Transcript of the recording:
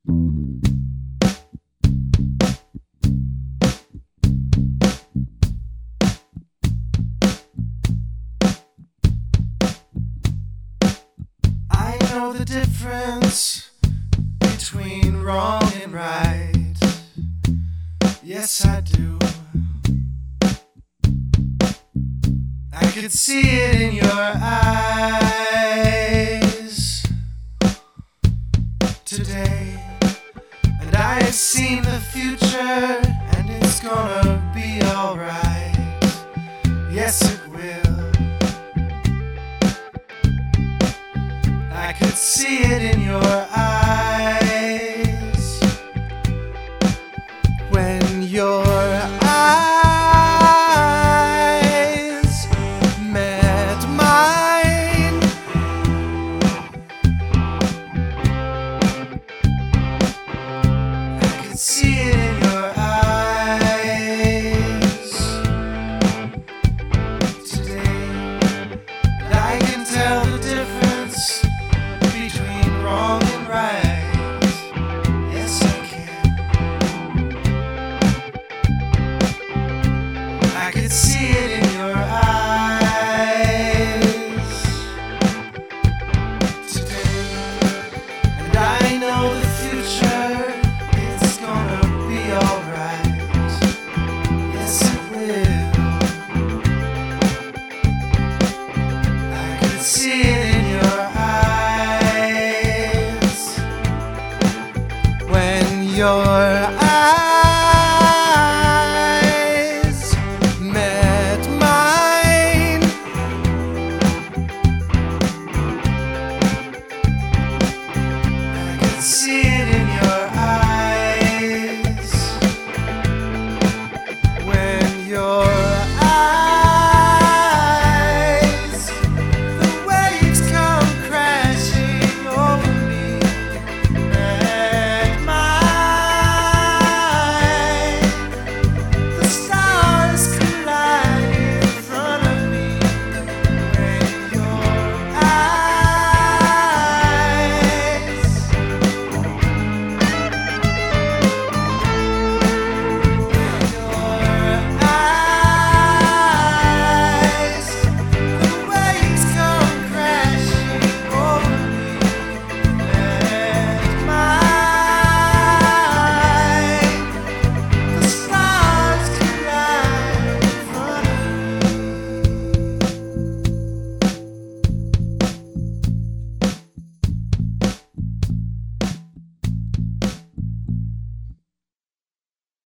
I know the difference between wrong and right. Yes, I do. I could see it in your eyes today. And I have seen the future, and it's gonna be alright. Yes, it will. I could see it in your eyes when your eyes met mine. I could see it in your eyes today, and I can tell the difference between wrong and right. Yes, I can. I could see it in your eyes today, and I know the future, it's gonna be alright. Yes, it will. I could see it in your eyes when your